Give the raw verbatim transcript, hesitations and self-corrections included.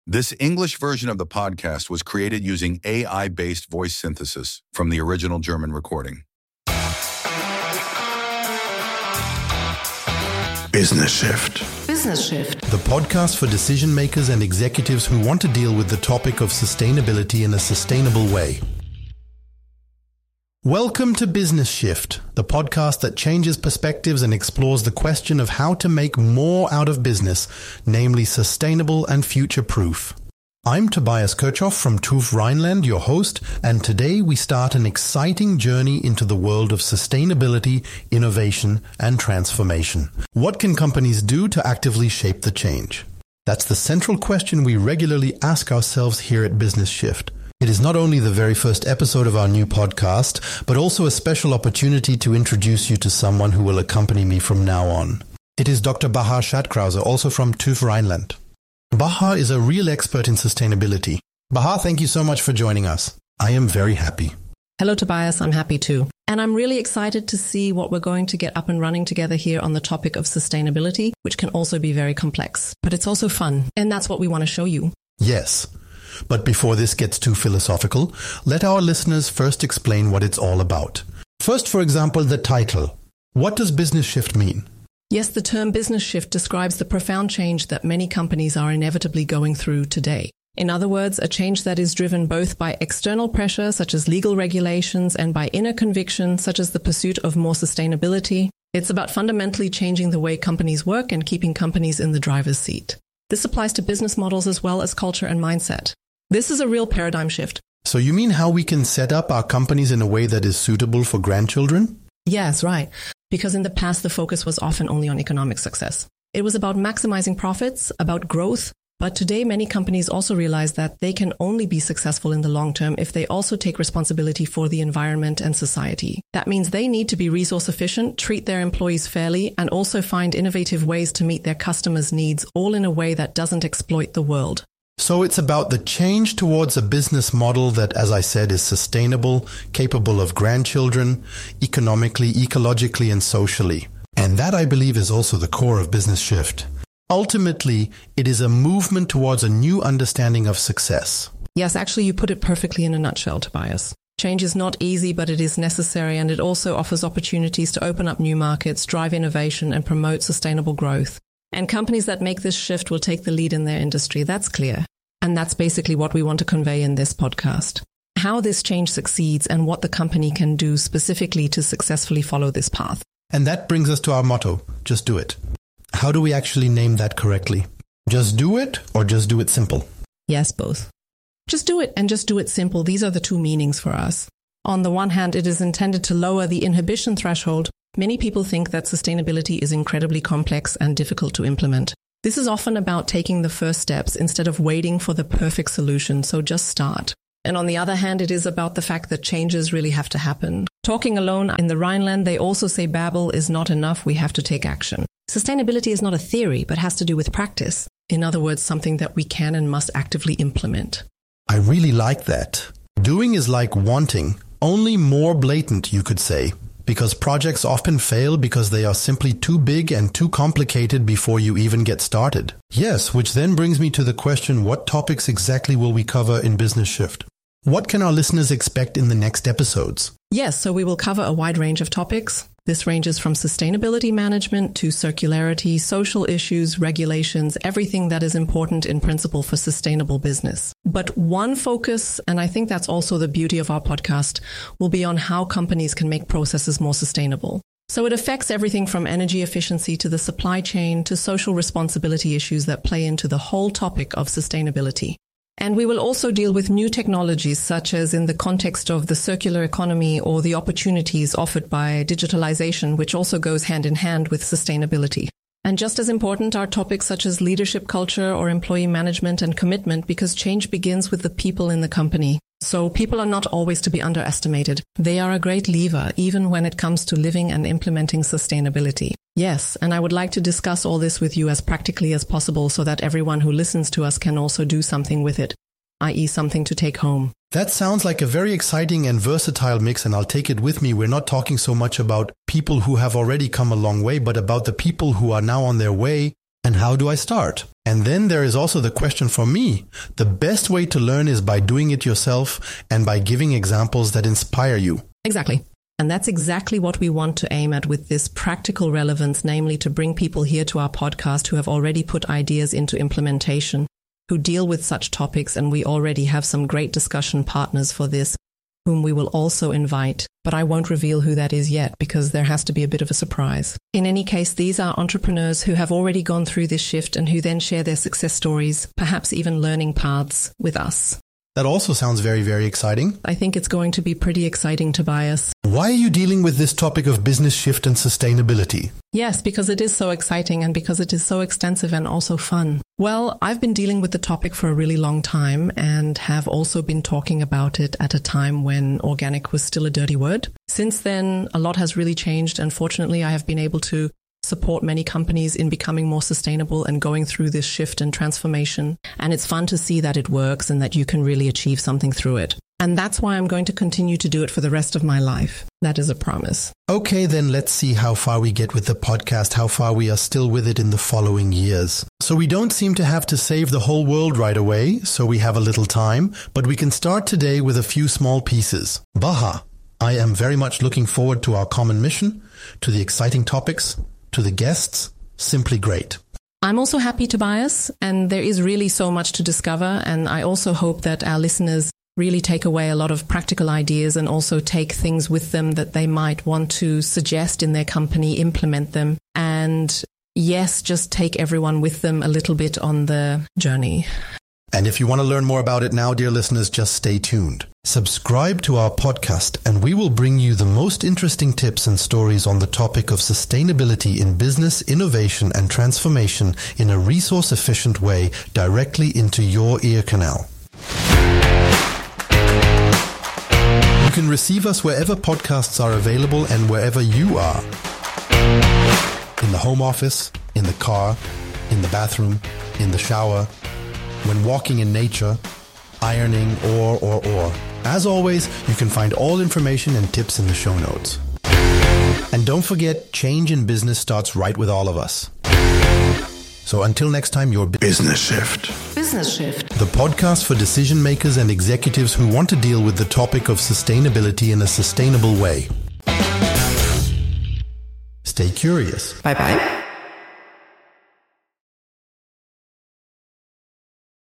This English version of the podcast was created using A I-based voice synthesis from the original German recording. Business Shift. Business Shift. The podcast for decision makers and executives who want to deal with the topic of sustainability in a sustainable way. Welcome to Business Shift, the podcast that changes perspectives and explores the question of how to make more out of business, namely sustainable and future-proof. I'm Tobias Kirchhoff from T U F Rhineland, your host, and today we start an exciting journey into the world of sustainability, innovation, and transformation. What can companies do to actively shape the change? That's the central question we regularly ask ourselves here at Business Shift. It is not only the very first episode of our new podcast, but also a special opportunity to introduce you to someone who will accompany me from now on. It is Doctor Bahar Schattkrause, also from T U F Rhineland. Bahar is a real expert in sustainability. Bahar, thank you so much for joining us. I am very happy. Hello, Tobias. I'm happy too. And I'm really excited to see what we're going to get up and running together here on the topic of sustainability, which can also be very complex. But it's also fun. And that's what we want to show you. Yes. But before this gets too philosophical, let our listeners first explain what it's all about. First, for example, the title. What does Business Shift mean? Yes, the term business shift describes the profound change that many companies are inevitably going through today. In other words, a change that is driven both by external pressure, such as legal regulations, and by inner conviction, such as the pursuit of more sustainability. It's about fundamentally changing the way companies work and keeping companies in the driver's seat. This applies to business models as well as culture and mindset. This is a real paradigm shift. So you mean how we can set up our companies in a way that is suitable for grandchildren? Yes, right. Because in the past, the focus was often only on economic success. It was about maximizing profits, about growth. But today, many companies also realize that they can only be successful in the long term if they also take responsibility for the environment and society. That means they need to be resource efficient, treat their employees fairly, and also find innovative ways to meet their customers' needs, all in a way that doesn't exploit the world. So it's about the change towards a business model that, as I said, is sustainable, capable of grandchildren, economically, ecologically, and socially. And that, I believe, is also the core of Business Shift. Ultimately, it is a movement towards a new understanding of success. Yes, actually, you put it perfectly in a nutshell, Tobias. Change is not easy, but it is necessary, and it also offers opportunities to open up new markets, drive innovation, and promote sustainable growth. And companies that make this shift will take the lead in their industry. That's clear. And that's basically what we want to convey in this podcast. How this change succeeds and what the company can do specifically to successfully follow this path. And that brings us to our motto, just do it. How do we actually name that correctly? Just do it or just do it simple? Yes, both. Just do it and just do it simple. These are the two meanings for us. On the one hand, it is intended to lower the inhibition threshold. Many people think that sustainability is incredibly complex and difficult to implement. This is often about taking the first steps instead of waiting for the perfect solution, so just start. And on the other hand, it is about the fact that changes really have to happen. Talking alone in the Rhineland, they also say babble is not enough, we have to take action. Sustainability is not a theory, but has to do with practice. In other words, something that we can and must actively implement. I really like that. Doing is like wanting, only more blatant, you could say. Because projects often fail because they are simply too big and too complicated before you even get started. Yes, which then brings me to the question, what topics exactly will we cover in Business Shift? What can our listeners expect in the next episodes? Yes, so we will cover a wide range of topics. This ranges from sustainability management to circularity, social issues, regulations, everything that is important in principle for sustainable business. But one focus, and I think that's also the beauty of our podcast, will be on how companies can make processes more sustainable. So it affects everything from energy efficiency to the supply chain to social responsibility issues that play into the whole topic of sustainability. And we will also deal with new technologies, such as in the context of the circular economy or the opportunities offered by digitalization, which also goes hand in hand with sustainability. And just as important are topics such as leadership culture or employee management and commitment, because change begins with the people in the company. So people are not always to be underestimated. They are a great lever, even when it comes to living and implementing sustainability. Yes, and I would like to discuss all this with you as practically as possible so that everyone who listens to us can also do something with it, that is something to take home. That sounds like a very exciting and versatile mix, and I'll take it with me. We're not talking so much about people who have already come a long way, but about the people who are now on their way And how do I start? And then there is also the question for me. The best way to learn is by doing it yourself and by giving examples that inspire you. Exactly. And that's exactly what we want to aim at with this practical relevance, namely to bring people here to our podcast who have already put ideas into implementation, who deal with such topics, and we already have some great discussion partners for this, whom we will also invite, but I won't reveal who that is yet because there has to be a bit of a surprise. In any case, these are entrepreneurs who have already gone through this shift and who then share their success stories, perhaps even learning paths with us. That also sounds very, very exciting. I think it's going to be pretty exciting, Tobias. Why are you dealing with this topic of business shift and sustainability? Yes, because it is so exciting and because it is so extensive and also fun. Well, I've been dealing with the topic for a really long time and have also been talking about it at a time when organic was still a dirty word. Since then, a lot has really changed, and fortunately, I have been able to support many companies in becoming more sustainable and going through this shift and transformation. And it's fun to see that it works and that you can really achieve something through it. And that's why I'm going to continue to do it for the rest of my life. That is a promise. Okay, then let's see how far we get with the podcast, how far we are still with it in the following years. So we don't seem to have to save the whole world right away, so we have a little time, but we can start today with a few small pieces. Baha, I am very much looking forward to our common mission, to the exciting topics, to the guests. Simply great. I'm also happy, Tobias, and there is really so much to discover, and I also hope that our listeners really take away a lot of practical ideas and also take things with them that they might want to suggest in their company, implement them, and yes, just take everyone with them a little bit on the journey. And if you want to learn more about it now, dear listeners, just stay tuned. Subscribe to our podcast and we will bring you the most interesting tips and stories on the topic of sustainability in business, innovation and transformation in a resource-efficient way directly into your ear canal. You can receive us wherever podcasts are available and wherever you are. In the home office, in the car, in the bathroom, in the shower, when walking in nature, ironing, or, or, or. As always, you can find all information and tips in the show notes. And don't forget, change in business starts right with all of us. So until next time, your Business Shift. Business Shift. The podcast for decision makers and executives who want to deal with the topic of sustainability in a sustainable way. Stay curious. Bye-bye.